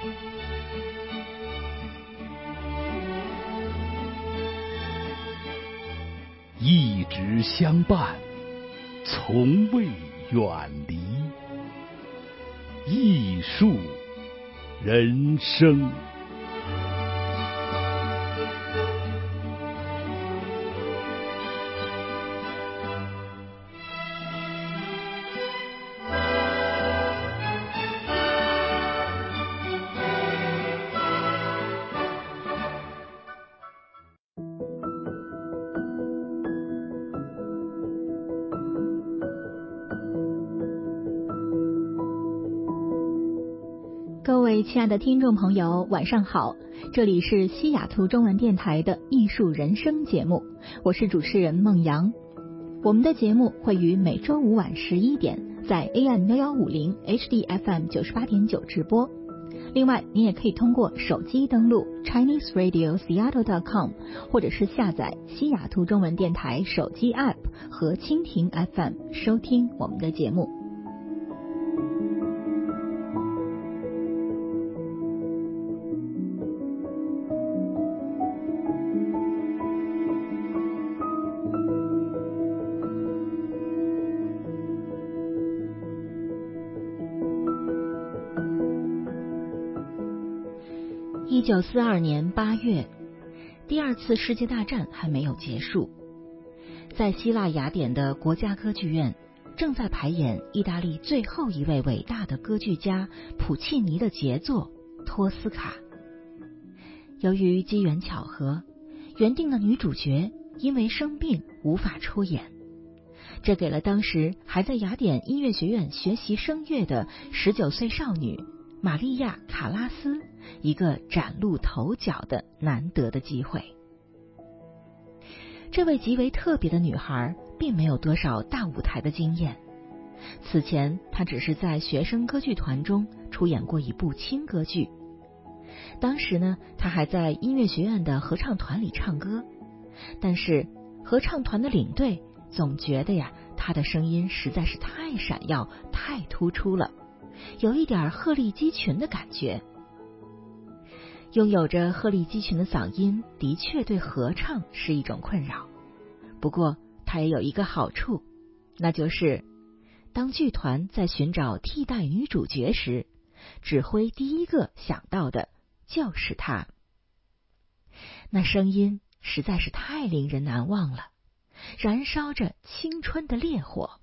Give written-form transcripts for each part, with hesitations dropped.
一直相伴，从未远离。艺术人生。 各位亲爱的听众朋友，晚上好，这里是西雅图中文电台的艺术人生节目，我是主持人孟阳。我们的节目会于每周五晚11点在 AM1150 HDFM 98.9直播。另外，你也可以通过手机登录 ChineseRadioSeattle.com 或者是下载西雅图中文电台手机 App 和蜻蜓 FM 收听我们的节目。1942年8月，第二次世界大战还没有结束，在希腊雅典的国家歌剧院正在排演意大利最后一位伟大的歌剧家普契尼的杰作《托斯卡》。由于机缘巧合，原定的女主角因为生病无法出演，这给了当时还在雅典音乐学院学习声乐的19岁少女玛利亚·卡拉斯一个崭露头角的难得的机会。这位极为特别的女孩并没有多少大舞台的经验，此前她只是在学生歌剧团中出演过一部轻歌剧。当时呢，她还在音乐学院的合唱团里唱歌，但是合唱团的领队总觉得她的声音实在是太闪耀、太突出了，有一点鹤立鸡群的感觉。拥有着鹤立鸡群的嗓音的确对合唱是一种困扰，不过它也有一个好处，那就是当剧团在寻找替代女主角时，指挥第一个想到的就是她。那声音实在是太令人难忘了，燃烧着青春的烈火。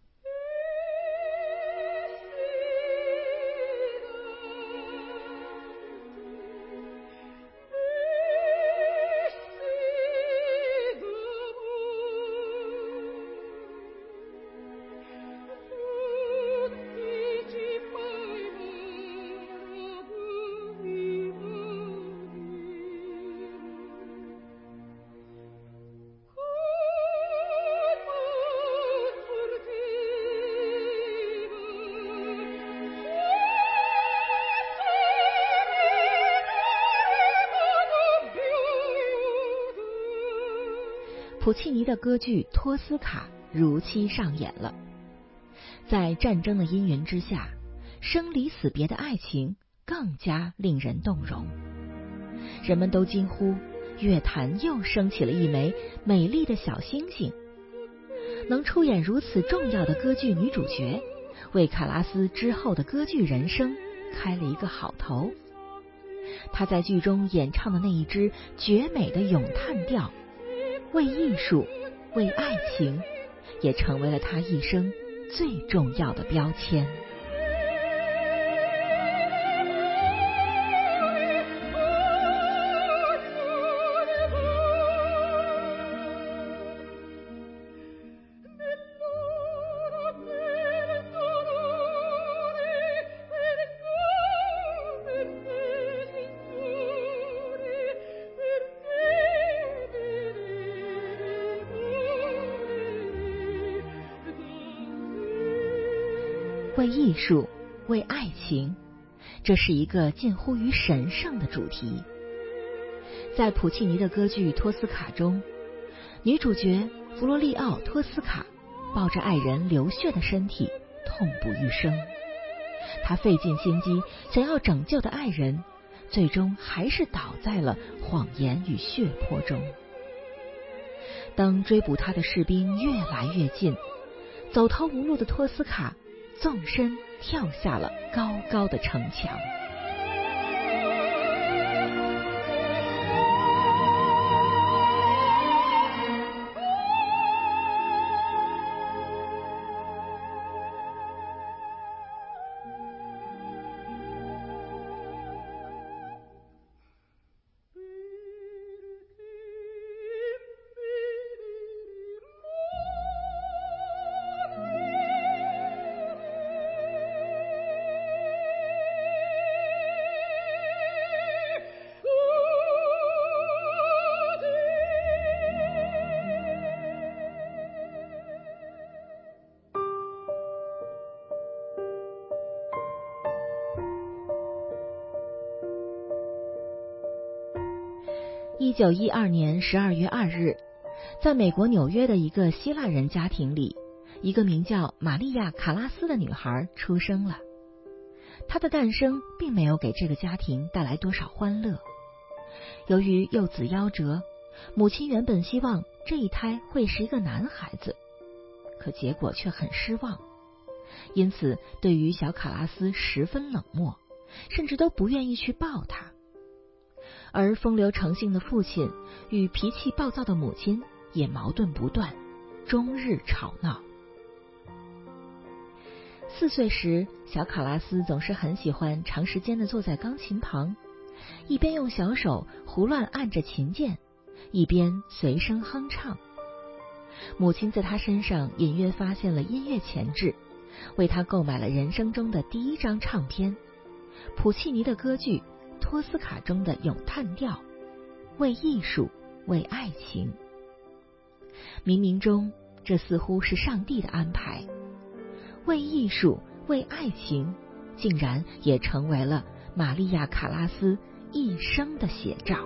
普契尼的歌剧《托斯卡》如期上演了。在战争的阴云之下，生离死别的爱情更加令人动容。人们都惊呼，乐坛又升起了一枚美丽的小星星。能出演如此重要的歌剧女主角，为卡拉斯之后的歌剧人生开了一个好头。她在剧中演唱的那一支绝美的咏叹调，为艺术，为爱情，也成为了他一生最重要的标签。为艺术，为爱情，这是一个近乎于神圣的主题。在普契尼的歌剧《托斯卡》中，女主角弗罗利奥·托斯卡抱着爱人流血的身体痛不欲生，她费尽心机想要拯救的爱人， 最终还是倒在了谎言与血泊中。当追捕他的士兵越来越近，走投无路的托斯卡纵身跳下了高高的城墙。1912年12月2日，在美国纽约的一个希腊人家庭里，一个名叫玛利亚·卡拉斯的女孩出生了。她的诞生并没有给这个家庭带来多少欢乐。由于幼子夭折，母亲原本希望这一胎会是一个男孩子，可结果却很失望，因此对于小卡拉斯十分冷漠，甚至都不愿意去抱他。而风流成性的父亲与脾气暴躁的母亲也矛盾不断，终日吵闹。4岁时，小卡拉斯总是很喜欢长时间地坐在钢琴旁，一边用小手胡乱按着琴键，一边随声哼唱。母亲在他身上隐约发现了音乐潜质，为他购买了人生中的第一张唱片——普契尼的歌剧《托斯卡》中的咏叹调，为艺术，为爱情。冥冥中，这似乎是上帝的安排。为艺术，为爱情，竟然也成为了玛利亚·卡拉斯一生的写照。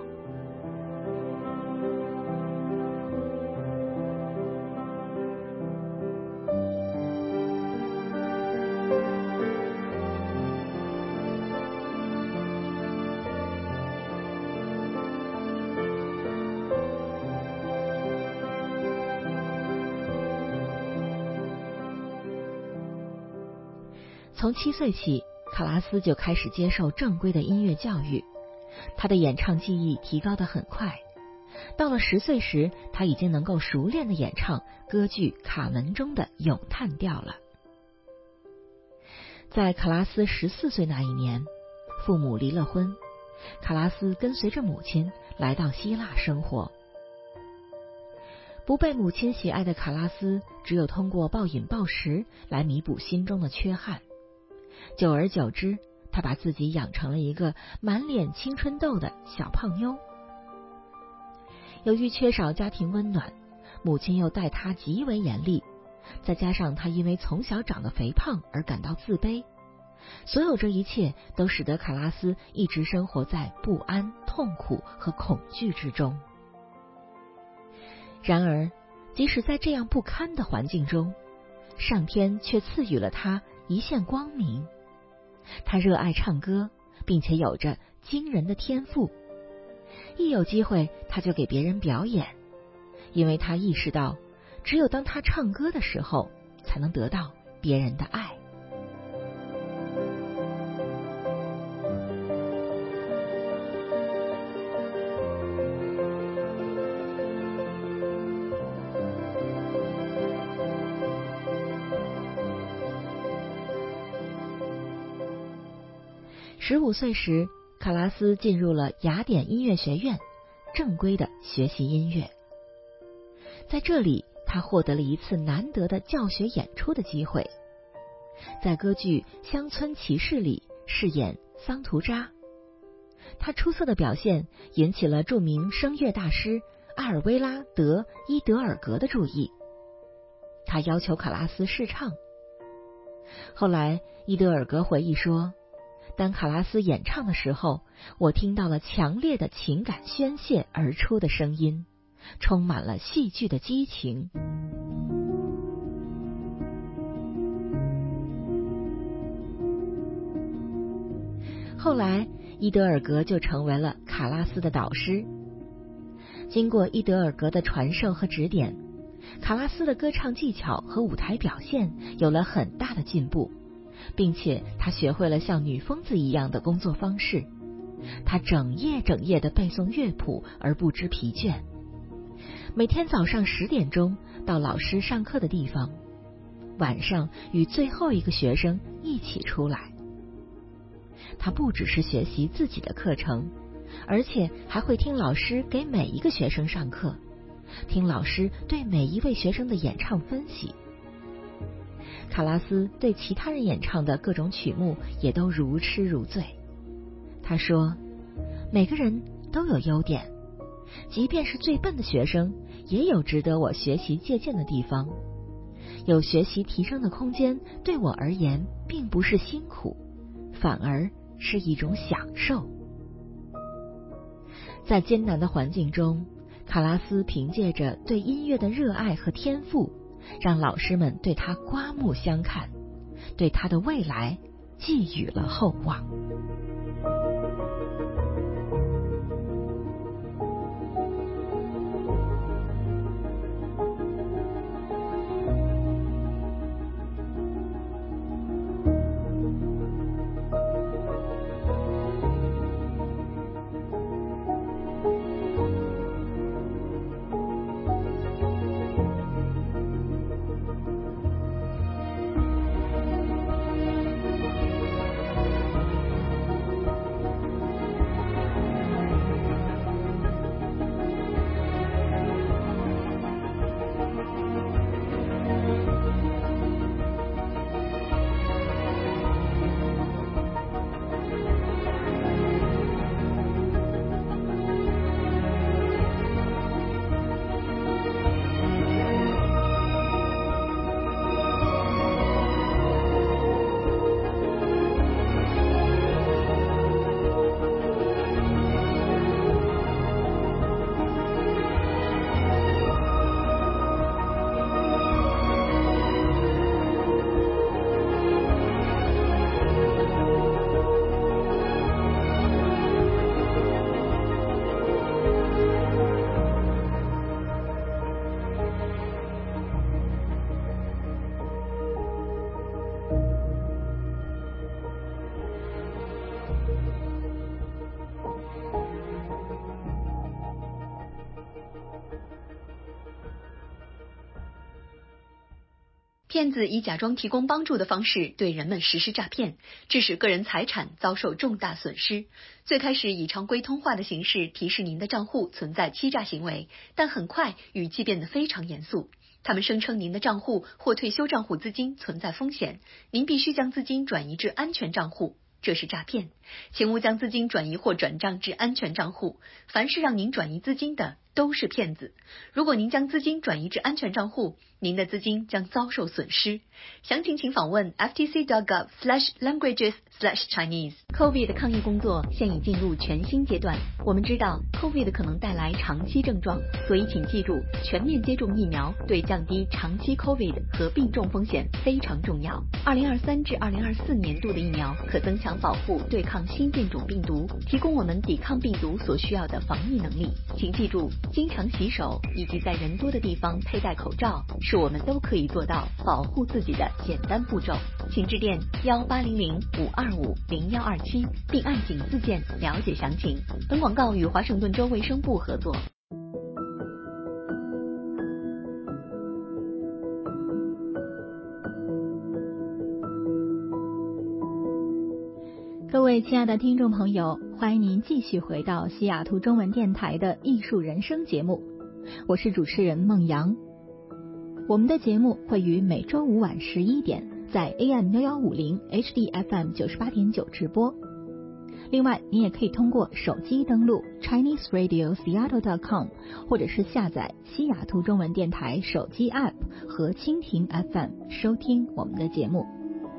从7岁起，卡拉斯就开始接受正规的音乐教育，他的演唱技艺提高得很快。到了10岁时，他已经能够熟练地演唱歌剧《卡门》中的咏叹调了。在卡拉斯14岁那一年，父母离了婚，卡拉斯跟随着母亲来到希腊生活。不被母亲喜爱的卡拉斯，只有通过暴饮暴食来弥补心中的缺憾。久而久之，他把自己养成了一个满脸青春痘的小胖妞。由于缺少家庭温暖，母亲又待他极为严厉，再加上他因为从小长得肥胖而感到自卑，所有这一切都使得卡拉斯一直生活在不安、痛苦和恐惧之中。然而，即使在这样不堪的环境中，上天却赐予了他一线光明。他热爱唱歌，并且有着惊人的天赋。一有机会，他就给别人表演，因为他意识到，只有当他唱歌的时候，才能得到别人的爱。15岁时，卡拉斯进入了雅典音乐学院，正规的学习音乐。在这里，他获得了一次难得的教学演出的机会，在歌剧《乡村骑士》里饰演桑图扎。他出色的表现引起了著名声乐大师阿尔维拉·德·伊德尔格的注意，他要求卡拉斯试唱。后来，伊德尔格回忆说，当卡拉斯演唱的时候，我听到了强烈的情感宣泄而出的声音，充满了戏剧的激情。后来， 伊德尔格就成为了卡拉斯的导师。经过伊德尔格的传授和指点，卡拉斯的歌唱技巧和舞台表现有了很大的进步，并且他学会了像女疯子一样的工作方式。他整夜地背诵乐谱而不知疲倦，每天早上10点钟到老师上课的地方，晚上与最后一个学生一起出来。他不只是学习自己的课程，而且还会听老师给每一个学生上课，听老师对每一位学生的演唱分析。卡拉斯对其他人演唱的各种曲目也都如痴如醉。他说，每个人都有优点，即便是最笨的学生也有值得我学习借鉴的地方。有学习提升的空间，对我而言并不是辛苦，反而是一种享受。在艰难的环境中，卡拉斯凭借着对音乐的热爱和天赋，让老师们对他刮目相看，对他的未来寄予了厚望。 骗子以假装提供帮助的方式对人们实施诈骗，致使个人财产遭受重大损失。最开始以常规通话的形式提示您的账户存在欺诈行为，但很快语气变得非常严肃。他们声称您的账户或退休账户资金存在风险，您必须将资金转移至安全账户。这是诈骗，请勿将资金转移或转账至安全账户。凡是让您转移资金的都是骗子。如果您将资金转移至安全账户，您的资金将遭受损失。详情请访问 ftc.gov/languages/Chinese。COVID 抗疫工作现已进入全新阶段。我们知道 COVID 可能带来长期症状，所以请记住，全面接种疫苗对降低长期 COVID 和病重风险非常重要。2023至2024年度的疫苗可增强保护对抗新变种病毒，提供我们抵抗病毒所需要的防疫能力。请记住，经常洗手以及在人多的地方佩戴口罩是我们都可以做到保护自己的简单步骤。请致电1800-525-0127并按井字键了解详情。本广告与华盛顿州卫生部合作。 各位亲爱的听众朋友，欢迎您继续回到西雅图中文电台的艺术人生节目，我是主持人孟阳。我们的节目会于每周五晚11点在 AM1150 HDFM 98.9直播。另外，你也可以通过手机登录 ChineseRadioSeattle.com 或者是下载西雅图中文电台手机 App 和蜻蜓 FM 收听我们的节目。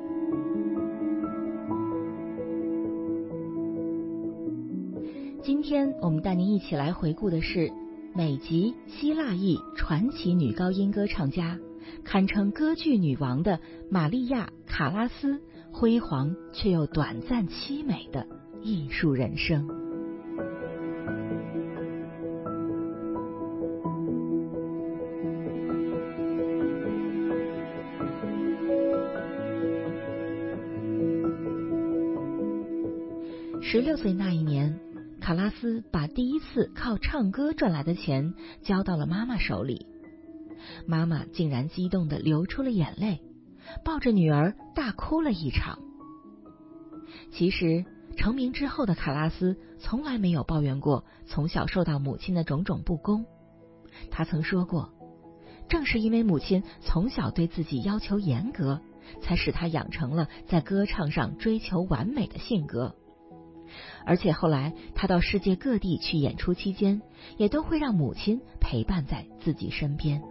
今天我们带您一起来回顾的是美籍希腊裔传奇女高音歌唱家，堪称歌剧女王的玛利亚·卡拉斯辉煌却又短暂凄美的艺术人生。16岁那一年，卡拉斯把第一次靠唱歌赚来的钱交到了妈妈手里。妈妈竟然激动地流出了眼泪，抱着女儿大哭了一场。其实成名之后的卡拉斯从来没有抱怨过从小受到母亲的种种不公。他曾说过，正是因为母亲从小对自己要求严格，才使他养成了在歌唱上追求完美的性格。而且后来他到世界各地去演出期间，也都会让母亲陪伴在自己身边。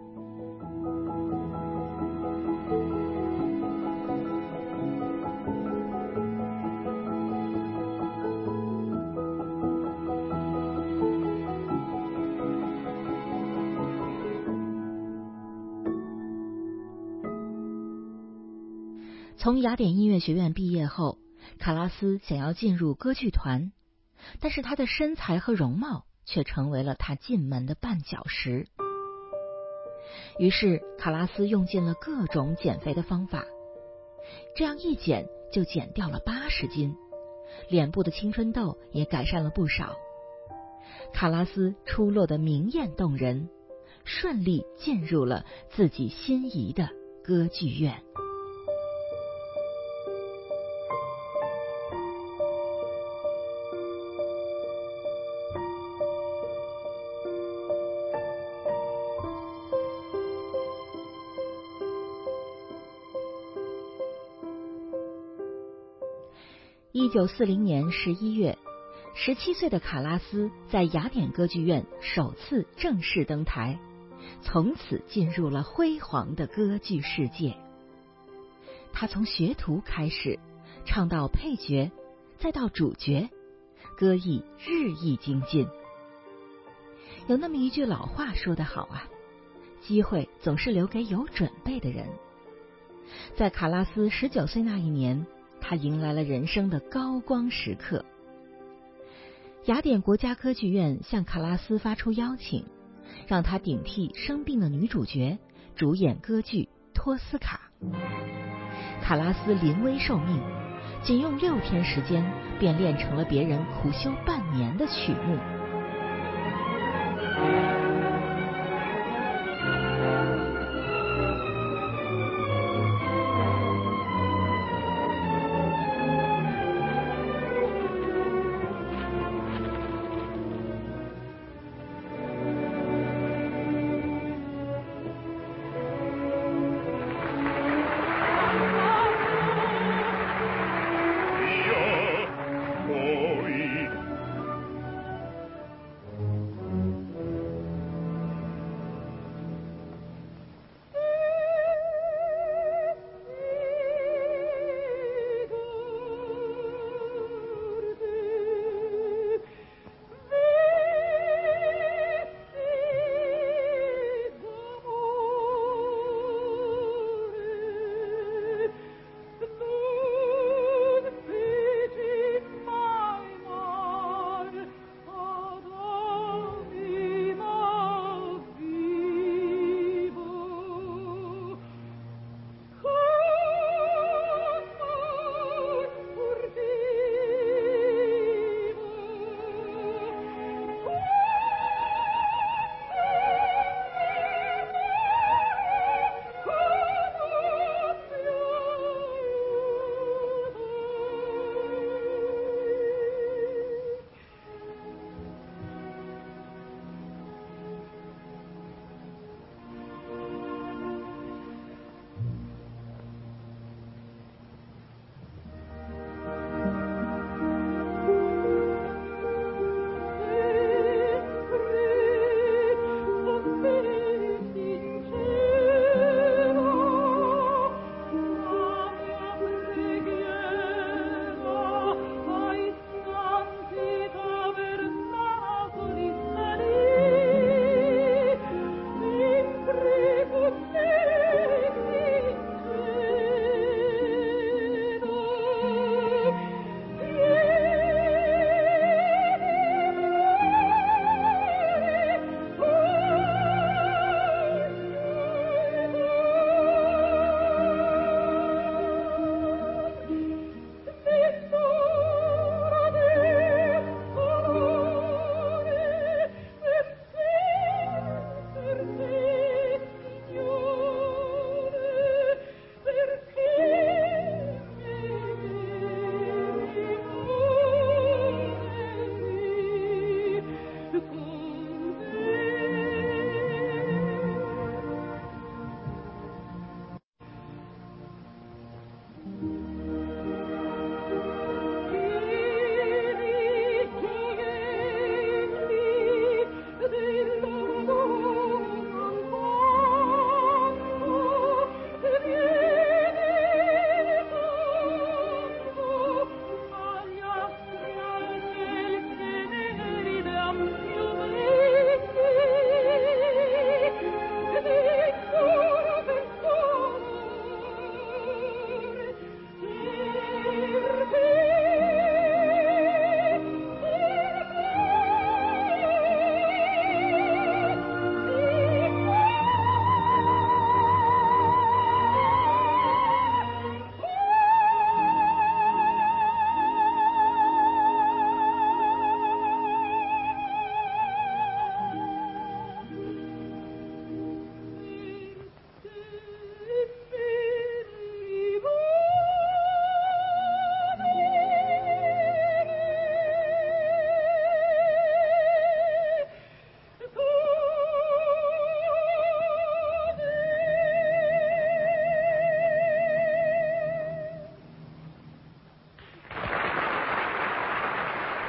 从雅典音乐学院毕业后，卡拉斯想要进入歌剧团，但是他的身材和容貌却成为了他进门的绊脚石。于是卡拉斯用尽了各种减肥的方法，这样一减就减掉了80斤，脸部的青春痘也改善了不少。卡拉斯出落得明艳动人，顺利进入了自己心仪的歌剧院。1940年11月，17岁的卡拉斯在雅典歌剧院首次正式登台，从此进入了辉煌的歌剧世界。他从学徒开始，唱到配角，再到主角，歌艺日益精进。有那么一句老话说得好啊，机会总是留给有准备的人。在卡拉斯19岁那一年，他迎来了人生的高光时刻。雅典国家歌剧院向卡拉斯发出邀请，让他顶替生病的女主角，主演歌剧《托斯卡》。卡拉斯临危受命，仅用6天时间便练成了别人苦修半年的曲目。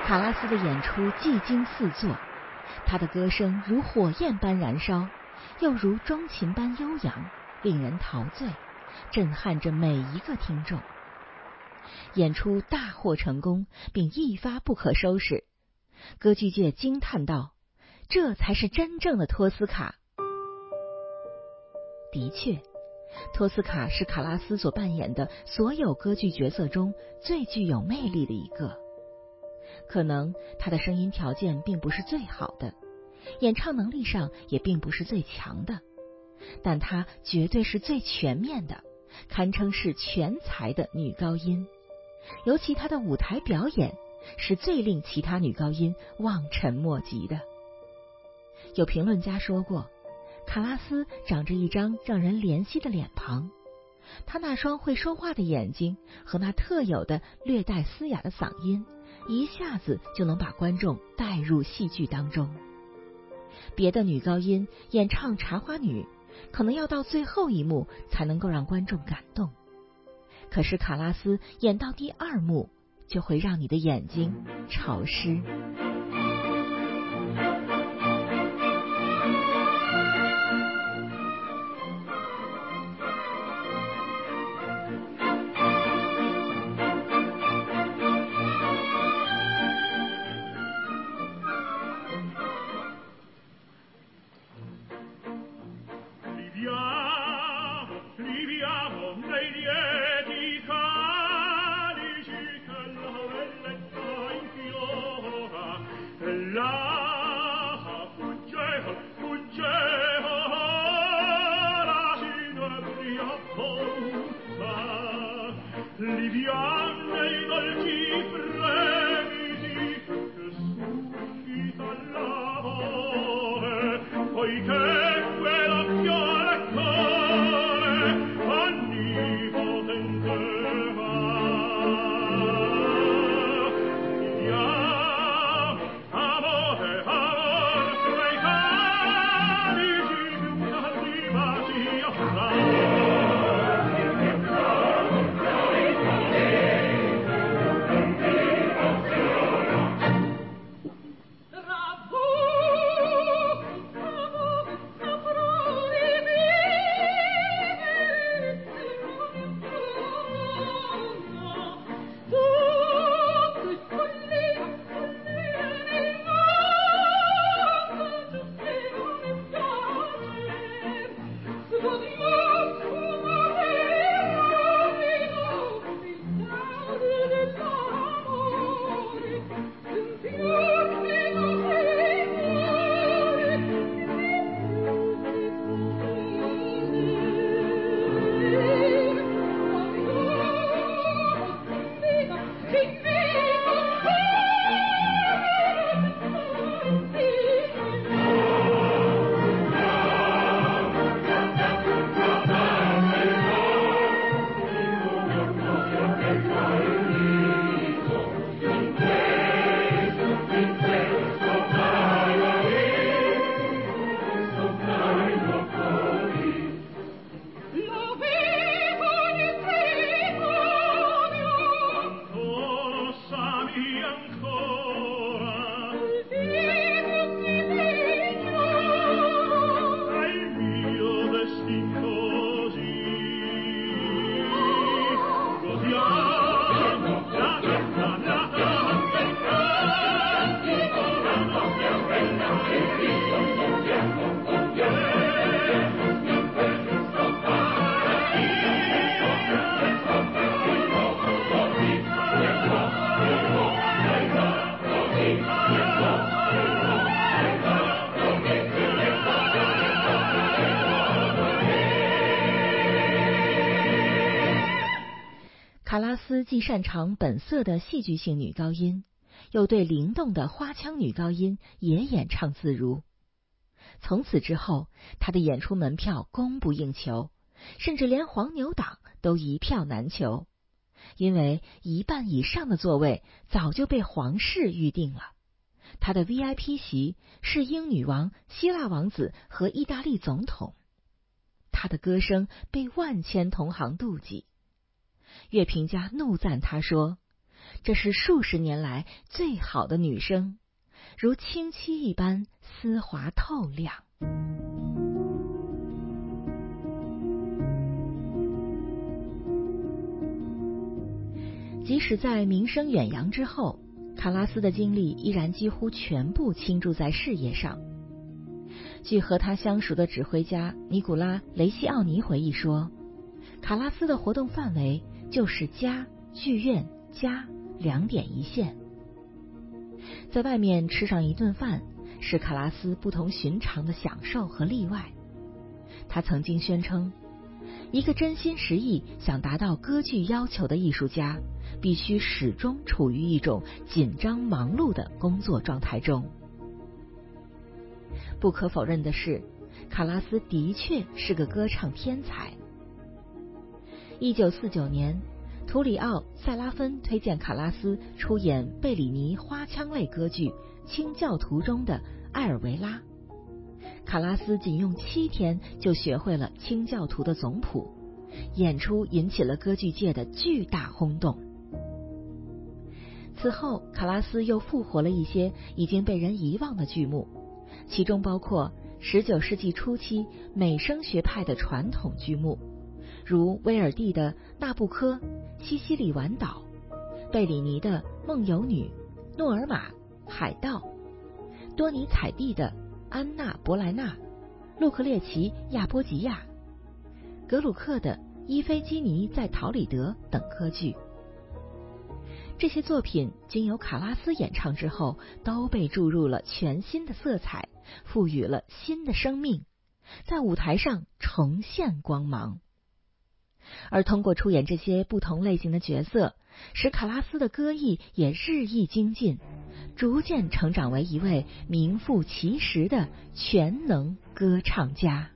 卡拉斯的演出技惊四座，他的歌声如火焰般燃烧，又如钟琴般悠扬，令人陶醉，震撼着每一个听众。演出大获成功，并一发不可收拾。歌剧界惊叹道：“这才是真正的托斯卡。”的确，托斯卡是卡拉斯所扮演的所有歌剧角色中最具有魅力的一个。可能他的声音条件并不是最好的，演唱能力上也并不是最强的，但她绝对是最全面的，堪称是全才的女高音。尤其她的舞台表演是最令其他女高音望尘莫及的。有评论家说过，卡拉斯长着一张让人怜惜的脸庞，她那双会说话的眼睛和那特有的略带嘶哑的嗓音，一下子就能把观众带入戏剧当中。别的女高音演唱《茶花女》，可能要到最后一幕才能够让观众感动，可是卡拉斯演到第2幕，就会让你的眼睛潮湿。卡拉斯既擅长本色的戏剧性女高音，又对灵动的花腔女高音也演唱自如。从此之后，她的演出门票供不应求，甚至连黄牛党都一票难求，因为1半以上的座位早就被皇室预定了。她的 VIP 席是英女王、希腊王子和意大利总统。她的歌声被万千同行妒忌。乐评家怒赞他说：“ 这是数十年来最好的女声，如清漆一般丝滑透亮。即使在名声远扬之后，卡拉斯的精力依然几乎全部倾注在事业上。据和他相熟的指挥家尼古拉·雷西奥尼回忆说，卡拉斯的活动范围就是家、剧院、家2点一线。在外面吃上一顿饭是卡拉斯不同寻常的享受和例外。他曾经宣称，一个真心实意想达到歌剧要求的艺术家，必须始终处于一种紧张忙碌的工作状态中。不可否认的是，卡拉斯的确是个歌唱天才。1949年，图里奥·塞拉芬推荐卡拉斯出演贝里尼花腔类歌剧《清教徒》中的艾尔维拉。卡拉斯仅用7天就学会了《清教徒》的总谱，演出引起了歌剧界的巨大轰动。此后，卡拉斯又复活了一些已经被人遗忘的剧目，其中包括19世纪初期美声学派的传统剧目，如威尔第的《纳布科》、西西里晚岛、贝里尼的《梦游女》、诺尔玛、海盗、多尼采蒂的《安娜·博莱纳》、路克列奇·亚波吉亚、格鲁克的《伊菲基尼在陶里德》等歌剧。这些作品经由卡拉斯演唱之后，都被注入了全新的色彩，赋予了新的生命，在舞台上重现光芒。而通过出演这些不同类型的角色，使卡拉斯的歌艺也日益精进，逐渐成长为一位名副其实的全能歌唱家。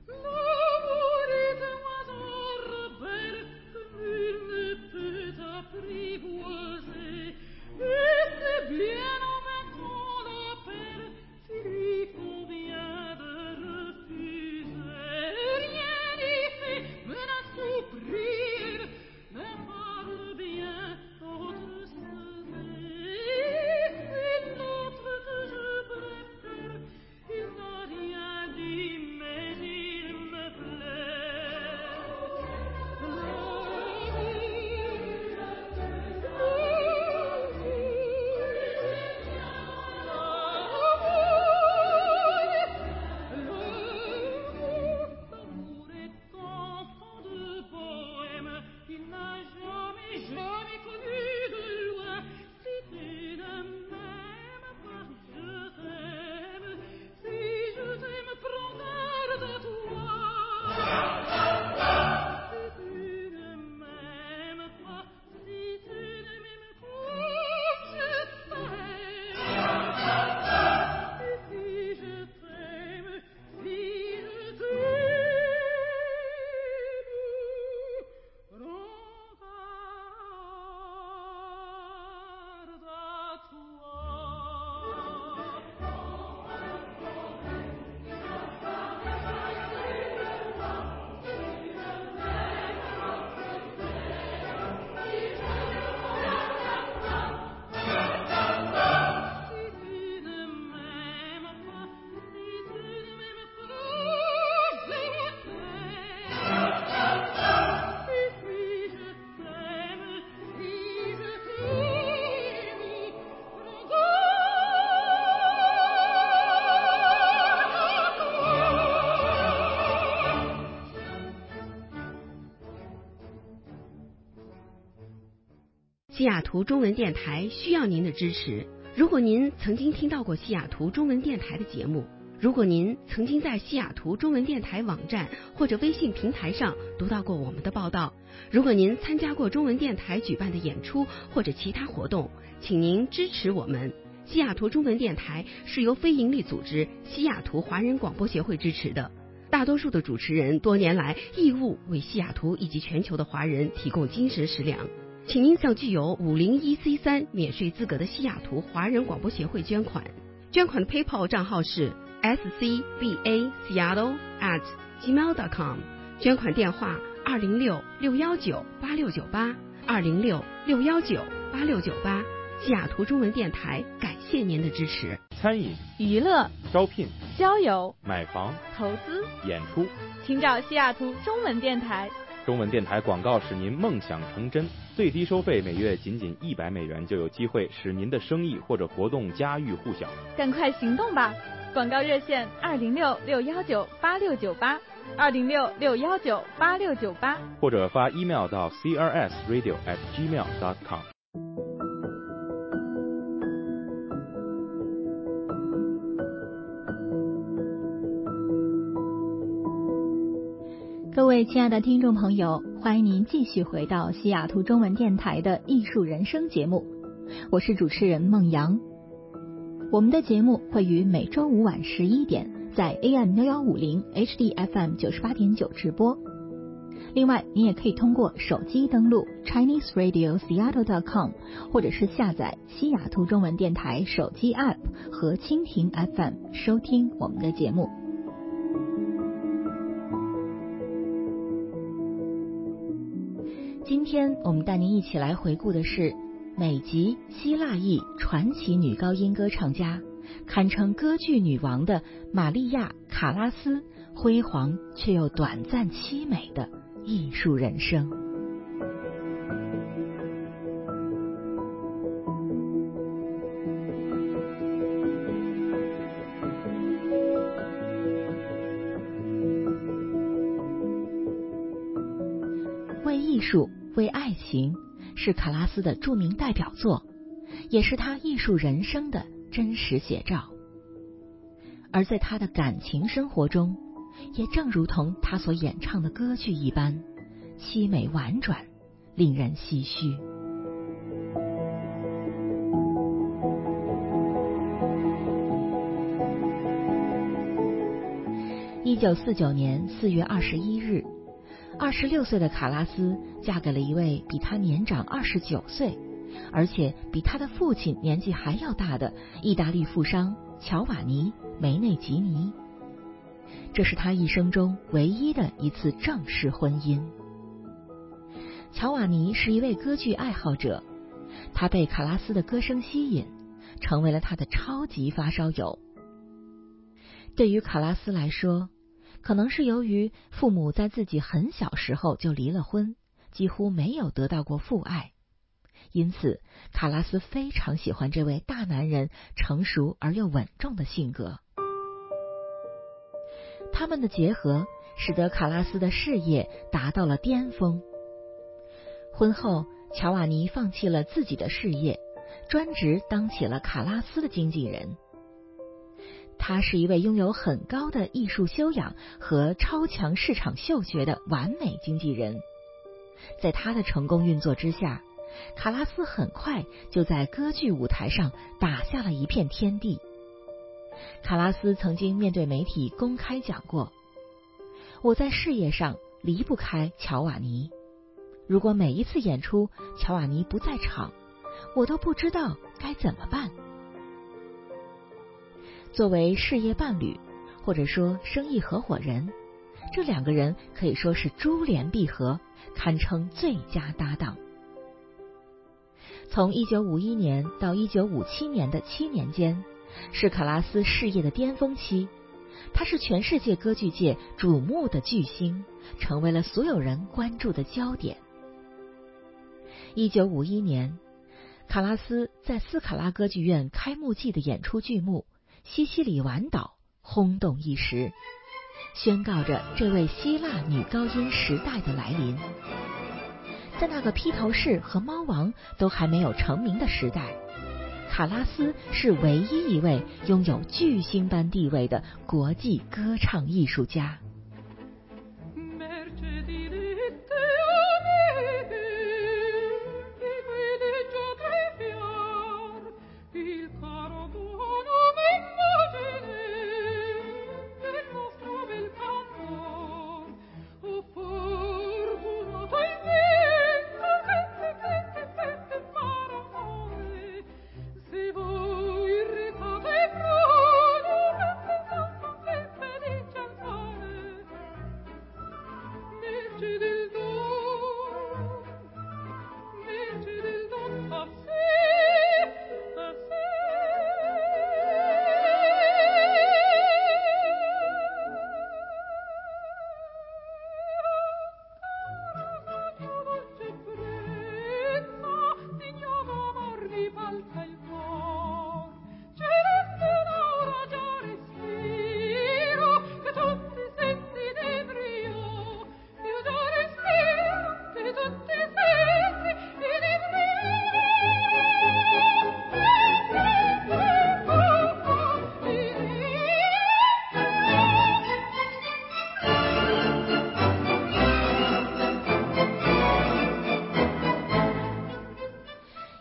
西雅图中文电台需要您的支持。如果您曾经听到过西雅图中文电台的节目，如果您曾经在西雅图中文电台网站或者微信平台上读到过我们的报道，如果您参加过中文电台举办的演出或者其他活动，请您支持我们。西雅图中文电台是由非营利组织西雅图华人广播协会支持的，大多数的主持人多年来义务为西雅图以及全球的华人提供精神食粮。请您向具有501C3免税资格的西雅图华人广播协会捐款。捐款的 PayPal 账号是 scbaseattle@gmail.com， 捐款电话206-619-8698 206-619-8698。 8698，西雅图中文电台感谢您的支持。 餐饮、 娱乐、 招聘、 交友、 买房、 投资、 演出， 请找西雅图中文电台。 中文电台广告使您梦想成真，最低收费每月仅$100就有机会使您的生意或者活动家喻户晓。 赶快行动吧！广告热线206-619-8698，206-619-8698， 或者发 email 到 crsradio@gmail.com。 各位亲爱的听众朋友，欢迎您继续回到西雅图中文电台的艺术人生节目，我是主持人孟阳。我们的节目会于每周五晚11点在 AM6150 HDFM 98.9直播。另外，您也可以通过手机登录 ChineseRadioSeattle.com， 或者是下载西雅图中文电台手机 App 和蜻蜓 FM 收听我们的节目。今天我们带您一起来回顾的是美籍希腊裔传奇女高音歌唱家，堪称歌剧女王的玛利亚·卡拉斯辉煌却又短暂凄美的艺术人生。为艺术，为爱情，是卡拉斯的著名代表作，也是他艺术人生的真实写照。而在他的感情生活中，也正如同他所演唱的歌剧一般，凄美婉转，令人唏嘘。1949年4月21日，26岁的卡拉斯嫁给了一位比她年长29岁，而且比她的父亲年纪还要大的意大利富商乔瓦尼·梅内吉尼。这是他一生中唯一的一次正式婚姻。乔瓦尼是一位歌剧爱好者，他被卡拉斯的歌声吸引，成为了他的超级发烧友。对于卡拉斯来说，可能是由于父母在自己很小时候就离了婚，几乎没有得到过父爱，因此卡拉斯非常喜欢这位大男人成熟而又稳重的性格。他们的结合使得卡拉斯的事业达到了巅峰。婚后，乔瓦尼放弃了自己的事业，专职当起了卡拉斯的经纪人。他是一位拥有很高的艺术修养和超强市场嗅觉的完美经纪人。在他的成功运作之下，卡拉斯很快就在歌剧舞台上打下了一片天地。卡拉斯曾经面对媒体公开讲过，我在事业上离不开乔瓦尼，如果每一次演出乔瓦尼不在场，我都不知道该怎么办。作为事业伴侣，或者说生意合伙人，这两个人可以说是珠联璧合，堪称最佳搭档。从1951年到1957年的7年间，是卡拉斯事业的巅峰期，他是全世界歌剧界瞩目的巨星，成为了所有人关注的焦点。1951年，卡拉斯在斯卡拉歌剧院开幕季的演出剧目《西西里湾岛》轰动一时，宣告着这位希腊女高音时代的来临。在那个披头士和猫王都还没有成名的时代，卡拉斯是唯一一位拥有巨星般地位的国际歌唱艺术家。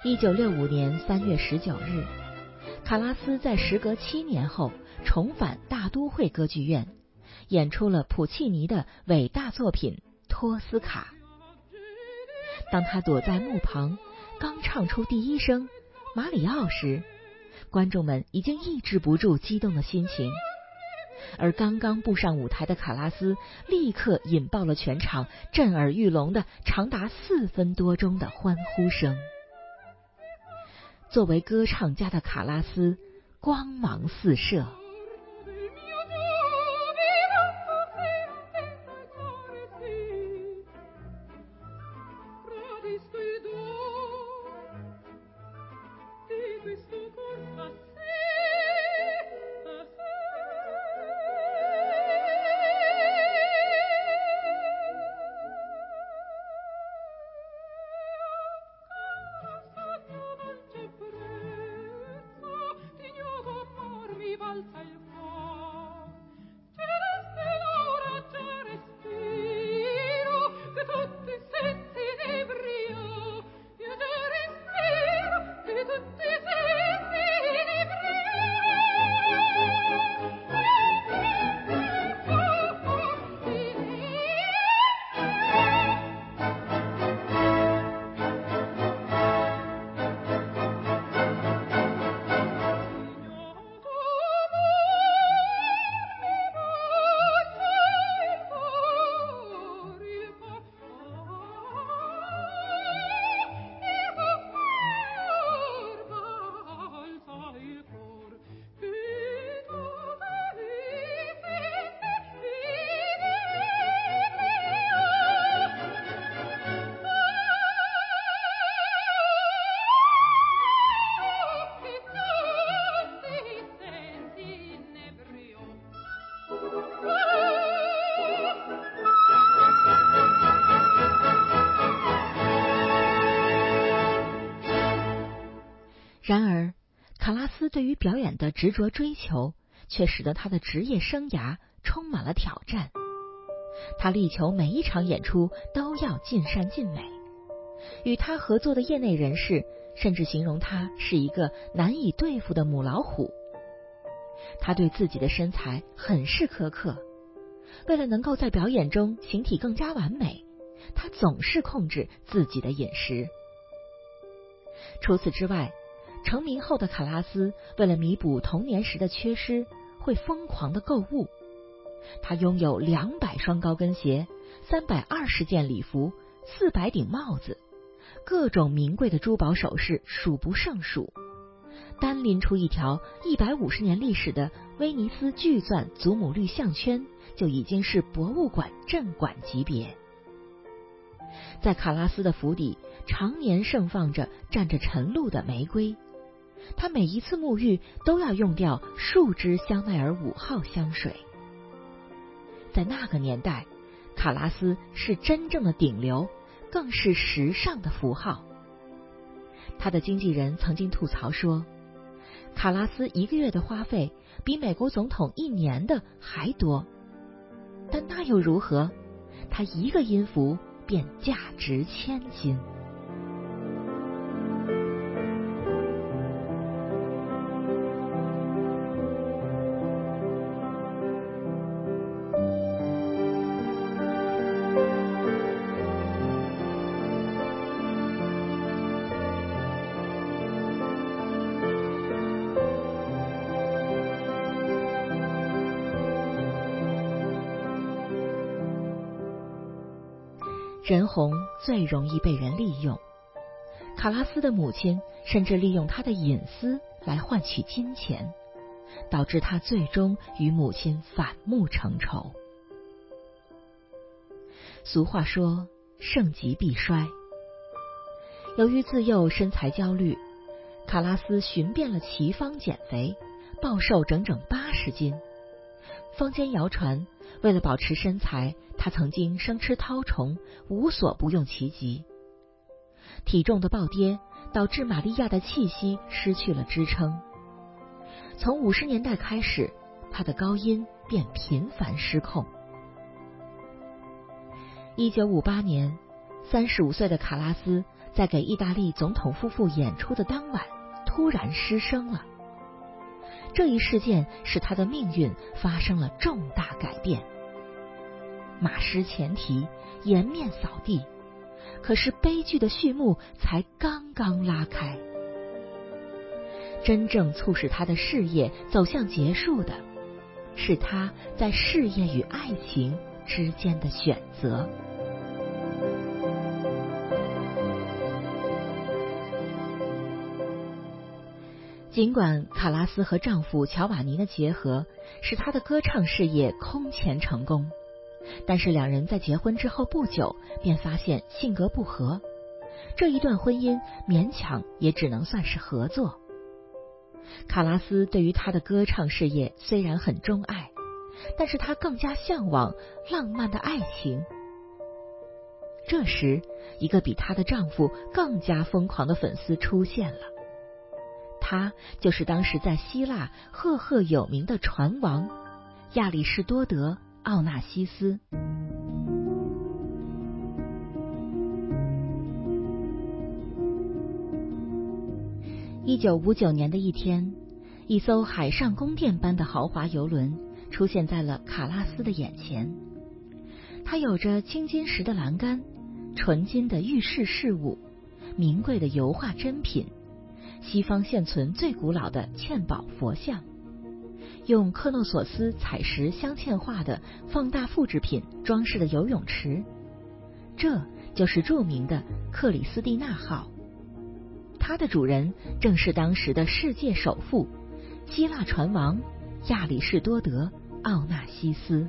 1965年3月19日，卡拉斯在时隔7年后重返大都会歌剧院，演出了普契尼的伟大作品《托斯卡》。当他躲在幕旁，刚唱出第一声马里奥时，观众们已经抑制不住激动的心情，而刚刚步上舞台的卡拉斯立刻引爆了全场震耳欲聋的长达4分多钟的欢呼声。作为歌唱家的卡拉斯光芒四射。然而，卡拉斯对于表演的执着追求，却使得他的职业生涯充满了挑战。他力求每一场演出都要尽善尽美，与他合作的业内人士甚至形容他是一个难以对付的母老虎。他对自己的身材很是苛刻，为了能够在表演中形体更加完美，他总是控制自己的饮食。除此之外，成名后的卡拉斯为了弥补童年时的缺失，会疯狂的购物。他拥有200双高跟鞋、320件礼服、400顶帽子，各种名贵的珠宝首饰数不胜数。单拎出一条150年历史的威尼斯巨钻祖母绿项圈，就已经是博物馆镇馆级别。在卡拉斯的府邸，常年盛放着沾着晨露的玫瑰。他每一次沐浴都要用掉数支香奈儿5号香水。在那个年代，卡拉斯是真正的顶流，更是时尚的符号。他的经纪人曾经吐槽说，卡拉斯1个月的花费比美国总统1年的还多。但那又如何？他一个音符便价值1000金。人红最容易被人利用，卡拉斯的母亲甚至利用他的隐私来换取金钱，导致他最终与母亲反目成仇。俗话说，盛极必衰。由于自幼身材焦虑，卡拉斯寻遍了奇方减肥，暴瘦整整80斤。坊间谣传，为了保持身材，他曾经生吃绦虫，无所不用其极。体重的暴跌导致玛利亚的气息失去了支撑。从50年代开始，他的高音便频繁失控。1958年，35岁的卡拉斯在给意大利总统夫妇演出的当晚突然失声了。这一事件使他的命运发生了重大改变。马失前蹄，颜面扫地，可是悲剧的序幕才刚刚拉开。真正促使他的事业走向结束的，是他在事业与爱情之间的选择。尽管卡拉斯和丈夫乔瓦尼的结合使她的歌唱事业空前成功，但是两人在结婚之后不久便发现性格不合，这一段婚姻勉强也只能算是合作。卡拉斯对于她的歌唱事业虽然很钟爱，但是她更加向往浪漫的爱情。这时，一个比她的丈夫更加疯狂的粉丝出现了，他就是当时在希腊赫赫有名的船王亚里士多德·奥纳西斯。1959年的一天，一艘海上宫殿般的豪华游轮出现在了卡拉斯的眼前。它有着青金石的栏杆、纯金的浴室饰物、名贵的油画珍品、西方现存最古老的嵌宝佛像，用科诺索斯彩石镶嵌画的放大复制品装饰的游泳池，这就是著名的克里斯蒂娜号。它的主人正是当时的世界首富、希腊船王亚里士多德·奥纳西斯。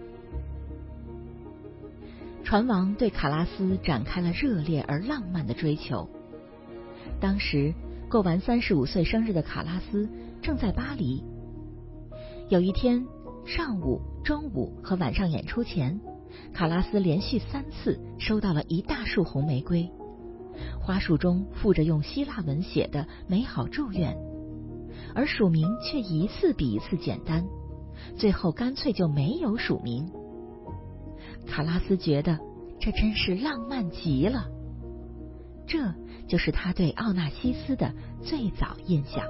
船王对卡拉斯展开了热烈而浪漫的追求。当时过完35岁生日的卡拉斯正在巴黎。有一天上午、中午和晚上演出前，卡拉斯连续3次收到了一大束红玫瑰，花束中附着用希腊文写的美好祝愿，而署名却一次比一次简单，最后干脆就没有署名。卡拉斯觉得这真是浪漫极了，这就是他对奥纳西斯的最早印象。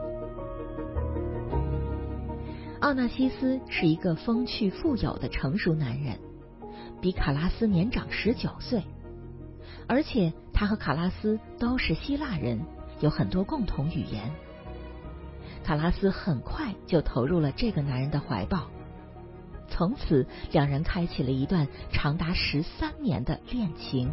奥纳西斯是一个风趣富有的成熟男人，比卡拉斯年长19岁，而且他和卡拉斯都是希腊人，有很多共同语言。卡拉斯很快就投入了这个男人的怀抱，从此两人开启了一段长达13年的恋情。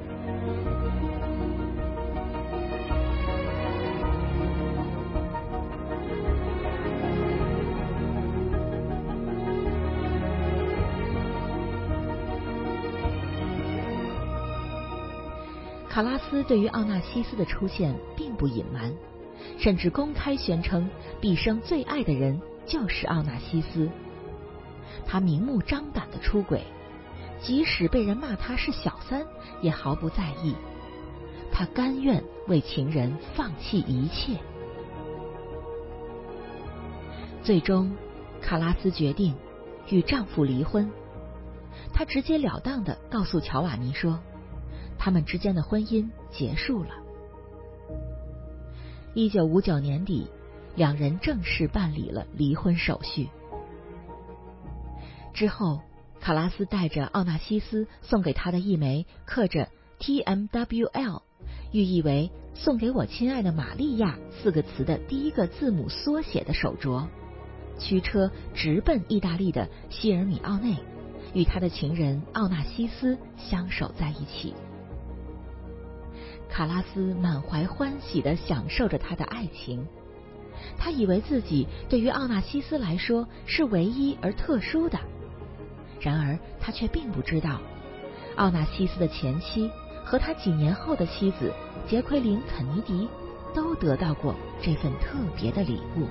卡拉斯对于奥纳西斯的出现并不隐瞒，甚至公开宣称毕生最爱的人就是奥纳西斯。他明目张胆的出轨，即使被人骂他是小三也毫不在意，他甘愿为情人放弃一切。最终卡拉斯决定与丈夫离婚，她直截了当地告诉乔瓦尼说，他们之间的婚姻结束了。1959年底，两人正式办理了离婚手续。之后，卡拉斯带着奥纳西斯送给他的一枚刻着 TMWL 寓意为送给我亲爱的玛利亚4个词的第一个字母缩写的手镯，驱车直奔意大利的希尔米奥内，与他的情人奥纳西斯相守在一起。卡拉斯满怀欢喜地享受着他的爱情，他以为自己对于奥纳西斯来说是唯一而特殊的。然而他却并不知道，奥纳西斯的前妻和他几年后的妻子杰奎琳·肯尼迪都得到过这份特别的礼物。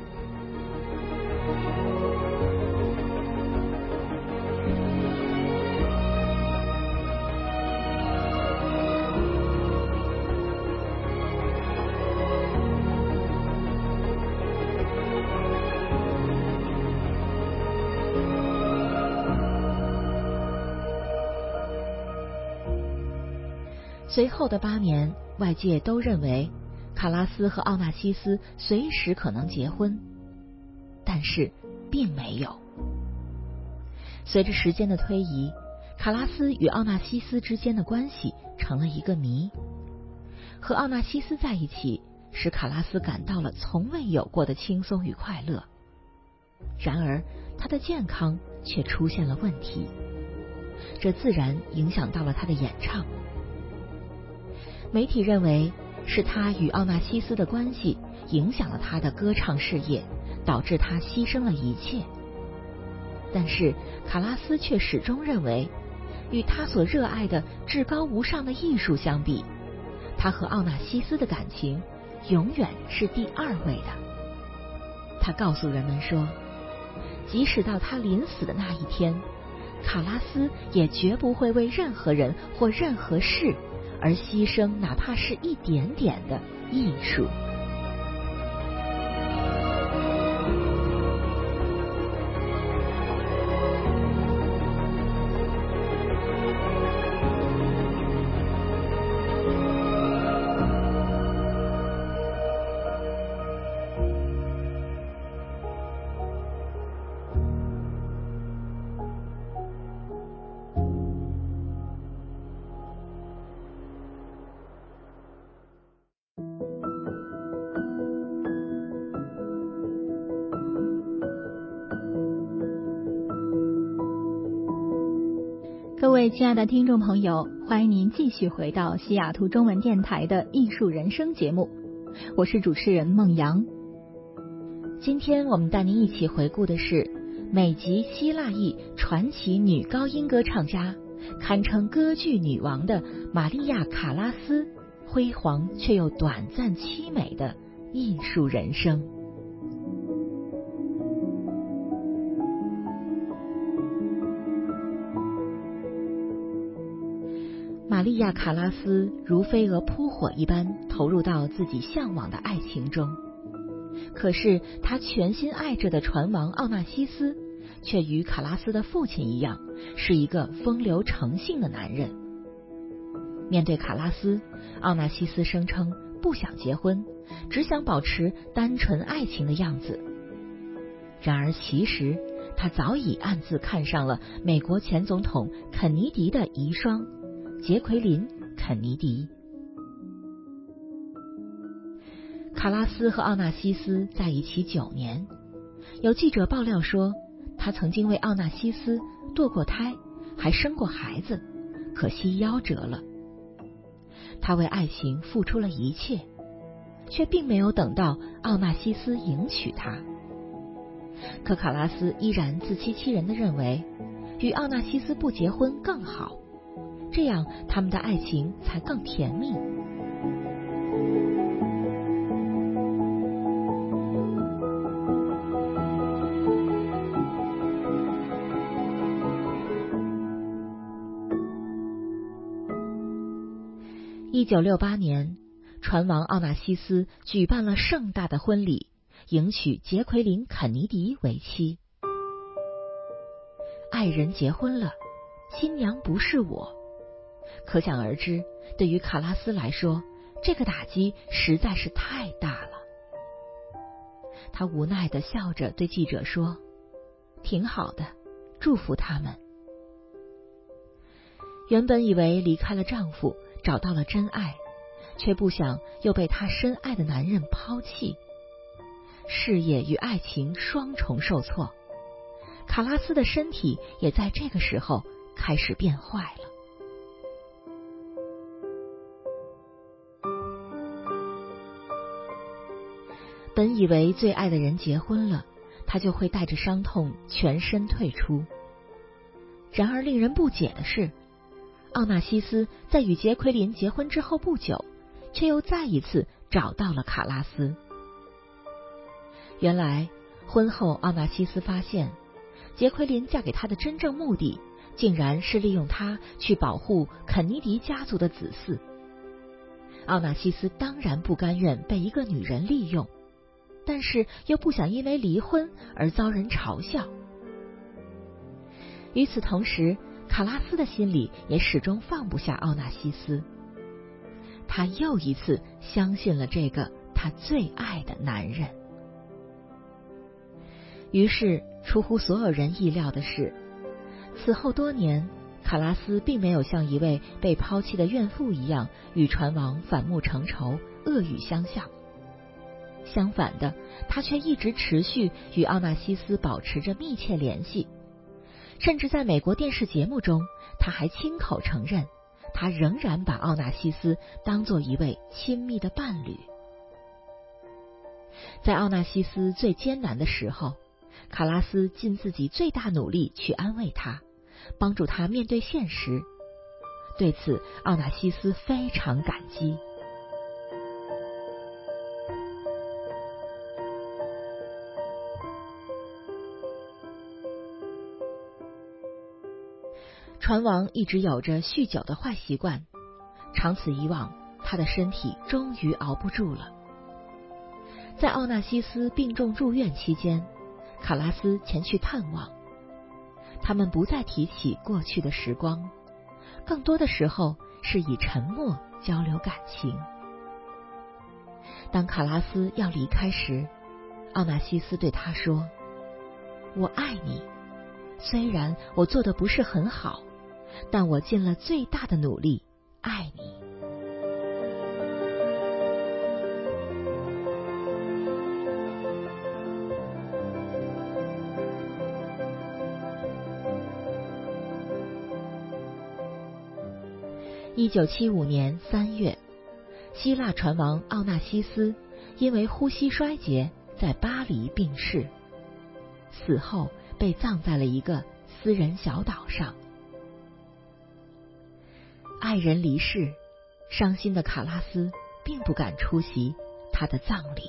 随后的8年， 外界都认为卡拉斯和奥纳西斯随时可能结婚，但是并没有。随着时间的推移，卡拉斯与奥纳西斯之间的关系成了一个谜。和奥纳西斯在一起，使卡拉斯感到了从未有过的轻松与快乐。然而，他的健康却出现了问题，这自然影响到了他的演唱。媒体认为是他与奥纳西斯的关系影响了他的歌唱事业，导致他牺牲了一切。但是卡拉斯却始终认为，与他所热爱的至高无上的艺术相比，他和奥纳西斯的感情永远是第二位的。他告诉人们说，即使到他临死的那一天，卡拉斯也绝不会为任何人或任何事而牺牲哪怕是一点点的艺术。 各位亲爱的听众朋友，欢迎您继续回到西雅图中文电台的艺术人生节目，我是主持人孟阳。 今天我们带您一起回顾的是美籍希腊裔传奇女高音歌唱家，堪称歌剧女王的玛利亚·卡拉斯辉煌却又短暂凄美的艺术人生。玛利亚·卡拉斯如飞蛾扑火一般投入到自己向往的爱情中，可是她全心爱着的船王奥纳西斯却与卡拉斯的父亲一样，是一个风流成性的男人。面对卡拉斯，奥纳西斯声称不想结婚，只想保持单纯爱情的样子。然而其实他早已暗自看上了美国前总统肯尼迪的遗孀杰奎琳·肯尼迪。卡拉斯和奥纳西斯在一起9年，有记者爆料说，他曾经为奥纳西斯堕过胎，还生过孩子，可惜夭折了。他为爱情付出了一切，却并没有等到奥纳西斯迎娶他。可卡拉斯依然自欺欺人地认为，与奥纳西斯不结婚更好，这样他们的爱情才更甜蜜。1968年，船王奥纳西斯举办了盛大的婚礼，迎娶杰奎琳·肯尼迪为妻。爱人结婚了，新娘不是我。可想而知，对于卡拉斯来说，这个打击实在是太大了。他无奈地笑着对记者说：“挺好的，祝福他们。”原本以为离开了丈夫，找到了真爱，却不想又被他深爱的男人抛弃，事业与爱情双重受挫。卡拉斯的身体也在这个时候开始变坏了。本以为最爱的人结婚了，他就会带着伤痛全身退出。然而令人不解的是，奥纳西斯在与杰奎琳结婚之后不久，却又再一次找到了卡拉斯。原来婚后奥纳西斯发现，杰奎琳嫁给他的真正目的竟然是利用他去保护肯尼迪家族的子嗣。奥纳西斯当然不甘愿被一个女人利用，但是又不想因为离婚而遭人嘲笑。与此同时，卡拉斯的心里也始终放不下奥纳西斯。 她又一次相信了这个她最爱的男人。于是，出乎所有人意料的是，此后多年，卡拉斯并没有像一位被抛弃的怨妇一样与船王反目成仇、恶语相向。相反的，他却一直持续与奥纳西斯保持着密切联系，甚至在美国电视节目中，他还亲口承认，他仍然把奥纳西斯当作一位亲密的伴侣。在奥纳西斯最艰难的时候，卡拉斯尽自己最大努力去安慰他，帮助他面对现实。对此，奥纳西斯非常感激。船王一直有着酗酒的坏习惯，长此以往，他的身体终于熬不住了。在奥纳西斯病重入院期间，卡拉斯前去探望。他们不再提起过去的时光，更多的时候是以沉默交流感情。当卡拉斯要离开时，奥纳西斯对他说：“我爱你，虽然我做的不是很好，但我尽了最大的努力爱你。”1975年3月，希腊船王奥纳西斯因为呼吸衰竭在巴黎病逝，死后被葬在了一个私人小岛上。爱人离世，伤心的卡拉斯并不敢出席他的葬礼。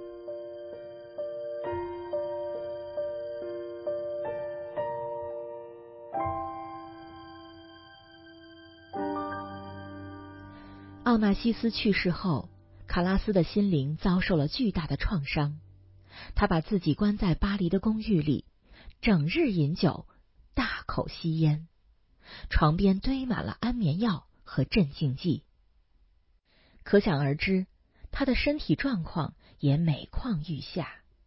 奥纳西斯去世后，卡拉斯的心灵遭受了巨大的创伤。他把自己关在巴黎的公寓里，整日饮酒，大口吸烟，床边堆满了安眠药和镇静剂。可想而知，他的身体状况也每况愈下。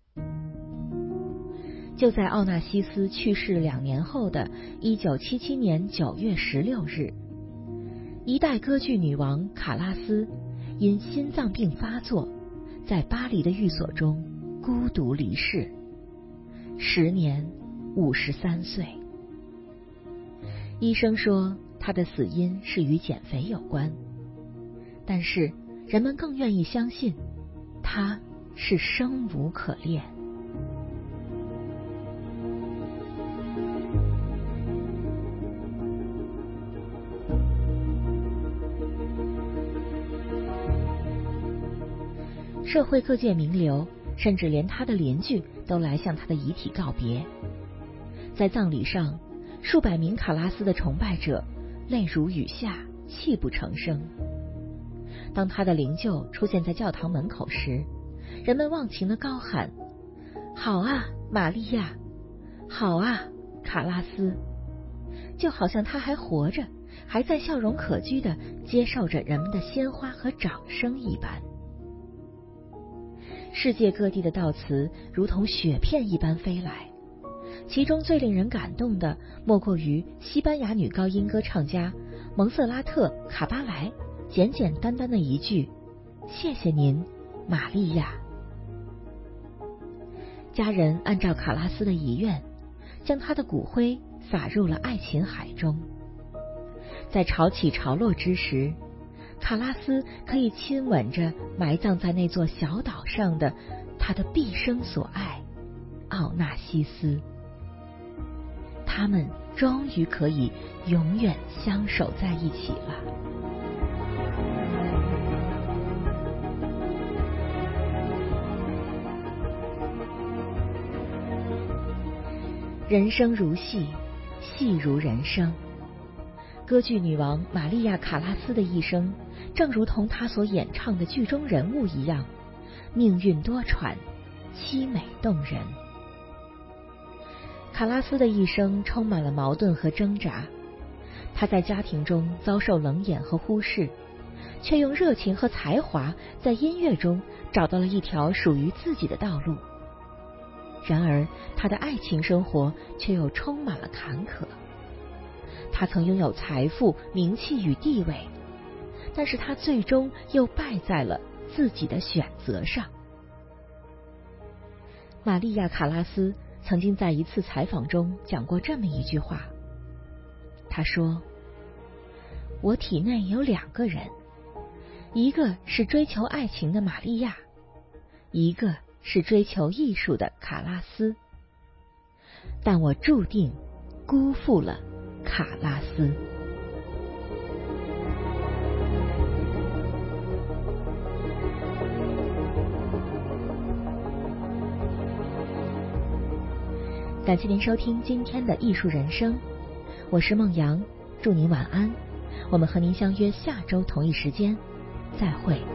就在奥纳西斯去世2年后的1977年9月16日，一代歌剧女王卡拉斯因心脏病发作，在巴黎的寓所中孤独离世，时年53岁。医生说她的死因是与减肥有关，但是人们更愿意相信她是生无可恋。社会各界名流，甚至连他的邻居都来向他的遗体告别。在葬礼上，数百名卡拉斯的崇拜者泪如雨下，泣不成声。当他的灵柩出现在教堂门口时，人们忘情地高喊：“好啊，玛利亚！好啊，卡拉斯！”就好像他还活着，还在笑容可掬地接受着人们的鲜花和掌声一般。世界各地的悼词如同雪片一般飞来，其中最令人感动的莫过于西班牙女高音歌唱家蒙瑟拉特·卡巴莱简简单单的一句：“谢谢您，玛利亚。”家人按照卡拉斯的遗愿，将他的骨灰撒入了爱琴海中。在潮起潮落之时，卡拉斯可以亲吻着埋葬在那座小岛上的他的毕生所爱奥纳西斯。他们终于可以永远相守在一起了。人生如戏，戏如人生。歌剧女王玛利亚·卡拉斯的一生，正如同她所演唱的剧中人物一样，命运多舛，凄美动人。卡拉斯的一生充满了矛盾和挣扎，她在家庭中遭受冷眼和忽视， 却用热情和才华在音乐中找到了一条属于自己的道路。然而，他的爱情生活却又充满了坎坷。他曾拥有财富、名气与地位，但是他最终又败在了自己的选择上。玛利亚·卡拉斯曾经在一次采访中讲过这么一句话，他说：我体内有2个人，一个是追求爱情的玛利亚，一个是追求艺术的卡拉斯，但我注定辜负了卡拉斯。感谢您收听今天的艺术人生，我是孟阳，祝您晚安。我们和您相约下周同一时间，再会。